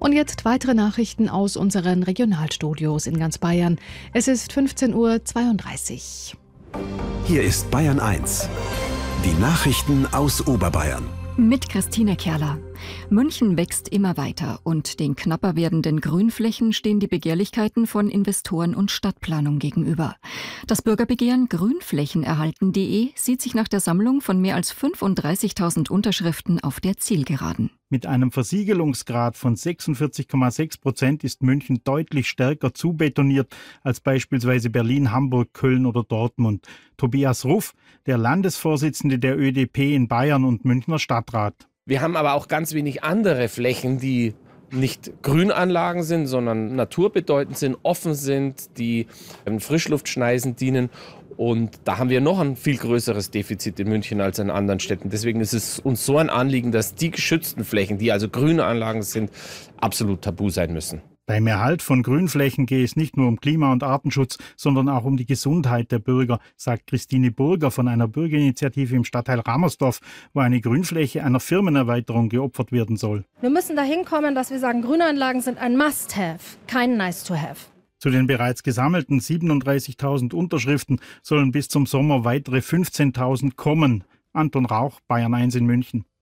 Und jetzt weitere Nachrichten aus unseren Regionalstudios in ganz Bayern. Es ist 15:32 Uhr. Hier ist Bayern 1. Die Nachrichten aus Oberbayern. Mit Christine Kerler. München wächst immer weiter und den knapper werdenden Grünflächen stehen die Begehrlichkeiten von Investoren und Stadtplanung gegenüber. Das Bürgerbegehren grünflächenerhalten.de sieht sich nach der Sammlung von mehr als 35.000 Unterschriften auf der Zielgeraden. Mit einem Versiegelungsgrad von 46,6% ist München deutlich stärker zubetoniert als beispielsweise Berlin, Hamburg, Köln oder Dortmund. Tobias Ruff, der Landesvorsitzende der ÖDP in Bayern und Münchner Stadtrat. Wir haben aber auch ganz wenig andere Flächen, die nicht Grünanlagen sind, sondern naturbedeutend sind, offen sind, die Frischluftschneisen dienen. Und da haben wir noch ein viel größeres Defizit in München als in anderen Städten. Deswegen ist es uns so ein Anliegen, dass die geschützten Flächen, die also Grünanlagen sind, absolut tabu sein müssen. Beim Erhalt von Grünflächen gehe es nicht nur um Klima- und Artenschutz, sondern auch um die Gesundheit der Bürger, sagt Christine Burger von einer Bürgerinitiative im Stadtteil Ramersdorf, wo eine Grünfläche einer Firmenerweiterung geopfert werden soll. Wir müssen dahin kommen, dass wir sagen, Grünanlagen sind ein Must-Have, kein Nice-to-have. Zu den bereits gesammelten 37.000 Unterschriften sollen bis zum Sommer weitere 15.000 kommen. Anton Rauch, Bayern 1 in München.